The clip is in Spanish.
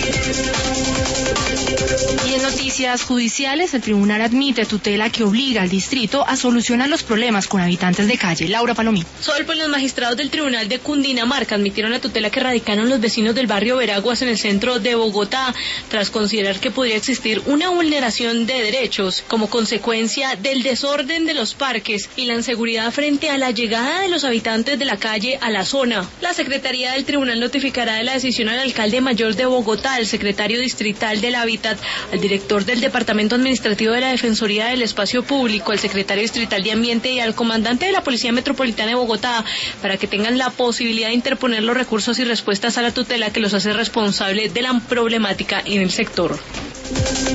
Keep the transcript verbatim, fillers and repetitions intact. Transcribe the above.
Y en noticias judiciales, el tribunal admite tutela que obliga al distrito a solucionar los problemas con habitantes de calle. Laura Palomí. Sol, pues los magistrados del tribunal de Cundinamarca admitieron la tutela que radicaron los vecinos del barrio Veraguas en el centro de Bogotá, tras considerar que podría existir una vulneración de derechos como consecuencia del desorden de los parques y la inseguridad frente a la llegada de los habitantes de la calle a la zona. La Secretaría del Tribunal notificará de la decisión al alcalde mayor de Bogotá, al secretario distrital del Hábitat, al director del Departamento Administrativo de la Defensoría del Espacio Público, al secretario distrital de Ambiente y al comandante de la Policía Metropolitana de Bogotá, para que tengan la posibilidad de interponer los recursos y respuestas a la tutela que los hace responsables de la problemática en el sector.